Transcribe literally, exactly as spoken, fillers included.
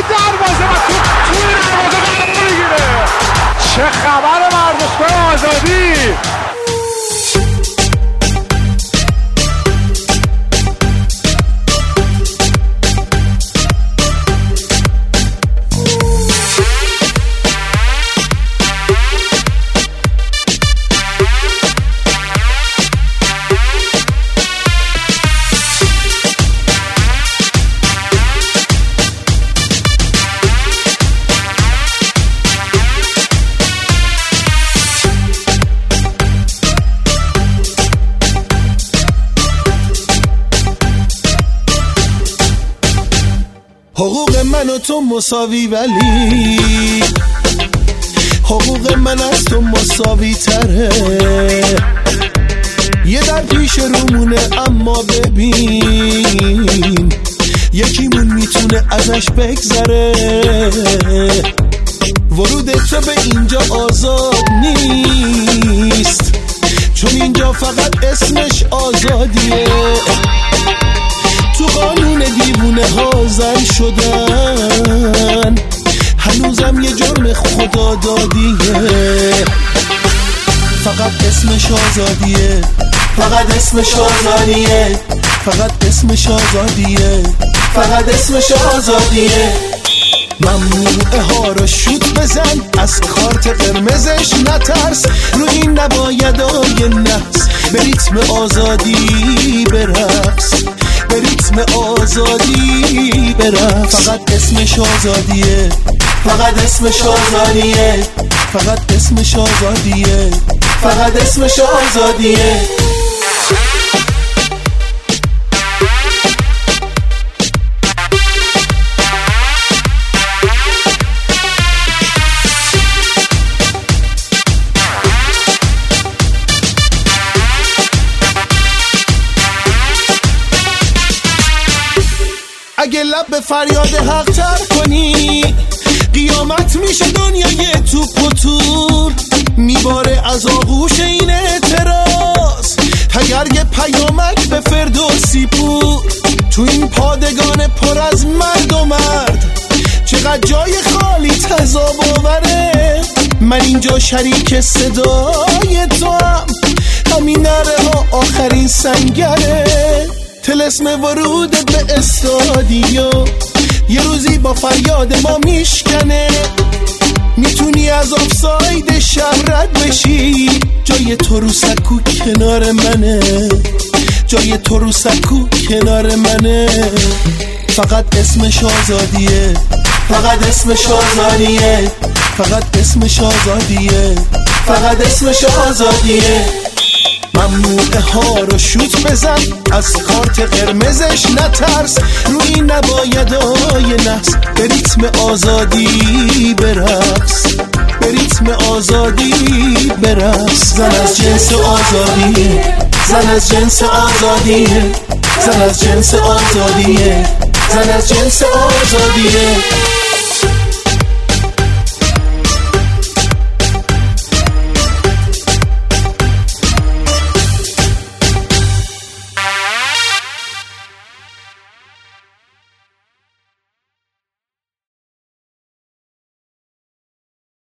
دروازه و تو توی دروازه قرار میگیره. چه خبر ورزشگاه آزادی؟ حقوق من و تو مساوی ولی حقوق من از تو مساوی تره. یه در پیش رومونه اما ببین یکیمون میتونه ازش بگذره. ورود تو به اینجا آزاد نیست چون اینجا فقط اسمش آزادیه. تو قانون دیوونه ها زن شدن هنوزم یه جرم خدا دادیه. فقط اسمش آزادیه، فقط اسمش آزادیه، فقط اسمش آزادیه، فقط اسمش آزادیه. ممنوعه ها رو شوت بزن، از کارت قرمزش نترس، رو این نبایدای نحس به ریتم آزادی برقص، به ریتم آزادی برقص. فقط اسمش آزادیه، فقط اسمش آزادیه، فقط اسمش آزادیه، فقط اسمش آزادیه. اگه لب به فریاد حق تر کنی قیامت میشه دنیای توپ و تور، میباره از آغوش این اعتراض تگرگ پیامک به فردوسی پور. تو این پادگان پر از مرد و مرد چقدر جای خالی تضاد آوره. من اینجا شریک صدای تو هم، همین نره ها آخرین سنگره. طلسم ورودت به استادیو یه روزی با فریاد ما میشکنه. میتونی از آفساید شهر رد بشی، جای تو رو سکو کنار منه، جای تو رو سکو کنار منه. فقط اسمش آزادیه، فقط اسمش آزادیه، فقط اسمش آزادیه، فقط اسمش آزادیه. ممنوعه ها رو شوت بزن، از کارت قرمزش نترس، روی نبایدای نحس به ریتم آزادی برقص، به ریتم آزادی برقص. زن از جنس آزادیه، زن از جنس آزادیه، زن از جنس آزادیه، زن از جنس آزادیه.